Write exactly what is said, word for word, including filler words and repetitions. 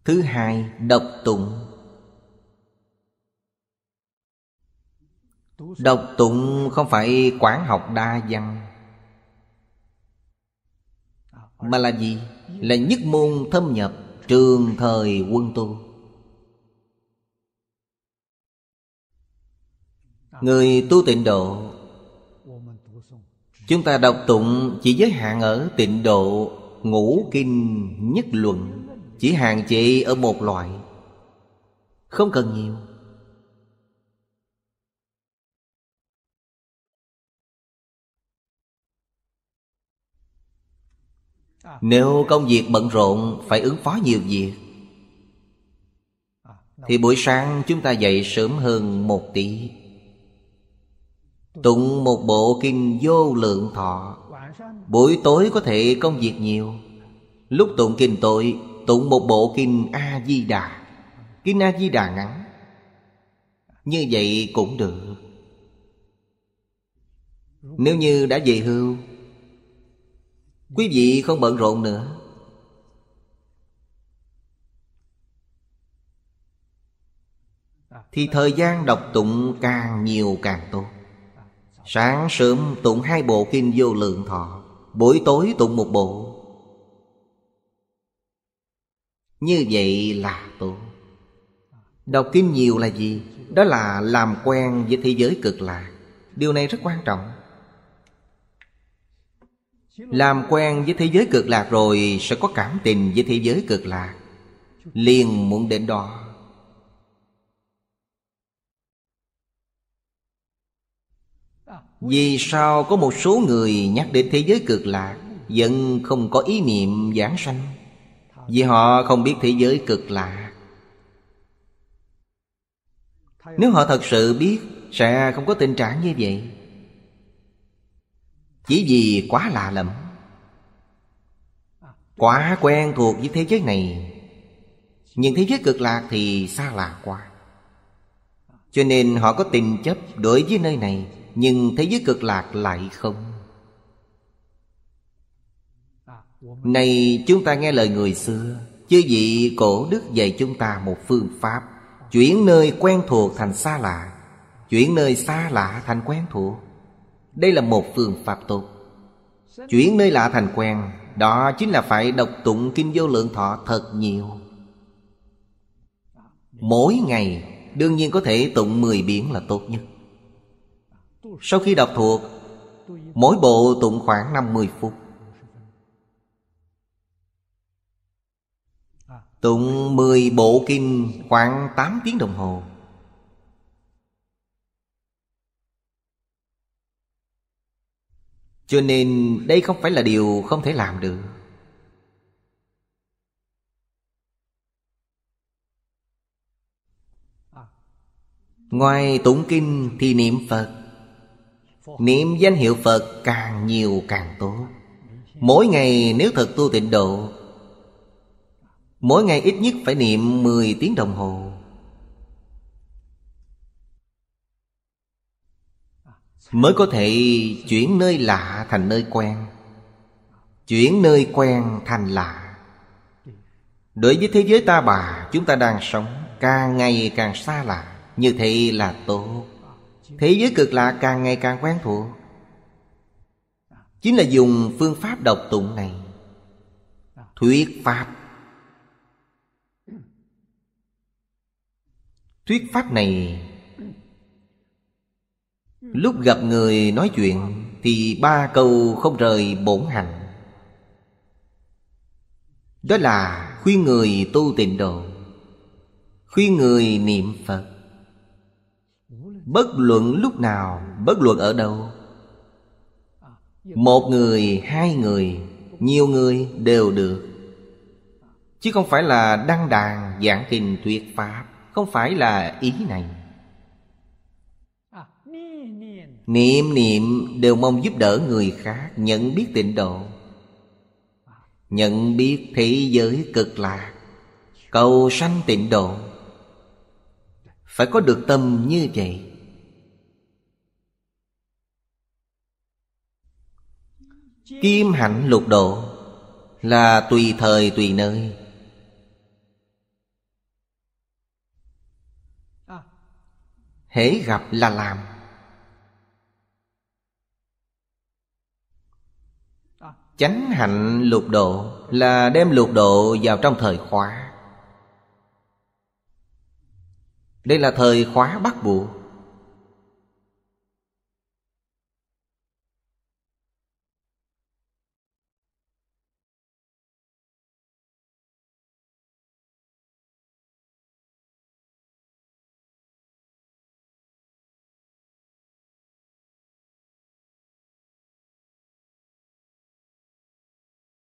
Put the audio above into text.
Thứ hai, đọc tụng. Đọc tụng không phải quán học đa văn, mà là gì? Là nhất môn thâm nhập, trường thời quân tu. Người tu tịnh độ, chúng ta đọc tụng chỉ giới hạn ở tịnh độ ngũ kinh nhất luận, chỉ hạn chế ở một loại, không cần nhiều. Nếu công việc bận rộn, phải ứng phó nhiều việc, thì buổi sáng chúng ta dậy sớm hơn một tí, tụng một bộ kinh Vô Lượng Thọ. Buổi tối có thể công việc nhiều, lúc tụng kinh tối, tụng một bộ kinh A-di-đà. Kinh A-di-đà ngắn, như vậy cũng được. Nếu như đã về hưu, quý vị không bận rộn nữa, thì thời gian đọc tụng càng nhiều càng tốt. Sáng sớm tụng hai bộ kinh Vô Lượng Thọ, buổi tối tụng một bộ. Như vậy là tốt. Đọc kinh nhiều là gì? Đó là làm quen với thế giới cực lạc. Điều này rất quan trọng. Làm quen với thế giới cực lạc rồi sẽ có cảm tình với thế giới cực lạc, liền muốn đến đó. Vì sao có một số người nhắc đến thế giới cực lạc vẫn không có ý niệm giảng sanh? Vì họ không biết thế giới cực lạc. Nếu họ thật sự biết, sẽ không có tình trạng như vậy. Chỉ vì quá lạ lẫm, quá quen thuộc với thế giới này, nhưng thế giới cực lạc thì xa lạ quá, cho nên họ có tình chấp đối với nơi này, nhưng thế giới cực lạc lại không. Này chúng ta nghe lời người xưa, chư vị cổ đức dạy chúng ta một phương pháp, chuyển nơi quen thuộc thành xa lạ, chuyển nơi xa lạ thành quen thuộc. Đây là một phương pháp tốt. Chuyển nơi lạ thành quen, đó chính là phải đọc tụng kinh Vô Lượng Thọ thật nhiều. Mỗi ngày đương nhiên có thể tụng mười biến là tốt nhất. Sau khi đọc thuộc, mỗi bộ tụng khoảng năm mươi phút. Tụng mười bộ kinh khoảng tám tiếng đồng hồ. Cho nên đây không phải là điều không thể làm được. Ngoài tụng kinh thì niệm Phật. Niệm danh hiệu Phật càng nhiều càng tốt. Mỗi ngày nếu thật tu tịnh độ, mỗi ngày ít nhất phải niệm mười tiếng đồng hồ. Mới có thể chuyển nơi lạ thành nơi quen, chuyển nơi quen thành lạ. Đối với thế giới ta bà chúng ta đang sống, càng ngày càng xa lạ, như thế là tốt. Thế giới cực lạ càng ngày càng quen thuộc. Chính là dùng phương pháp đọc tụng này, thuyết pháp. Thuyết pháp này, lúc gặp người nói chuyện thì ba câu không rời bổn hạnh. Đó là khuyên người tu tịnh độ, khuyên người niệm Phật. Bất luận lúc nào, bất luận ở đâu, một người, hai người, nhiều người đều được. Chứ không phải là đăng đàn giảng kinh thuyết pháp. Không phải là ý này. Niệm niệm đều mong giúp đỡ người khác nhận biết tịnh độ, nhận biết thế giới cực lạc, cầu sanh tịnh độ. Phải có được tâm như vậy. Kim hạnh lục độ là tùy thời tùy nơi. hễ gặp là làm. Chánh hạnh lục độ là đem lục độ vào trong thời khóa. Đây là thời khóa bắt buộc.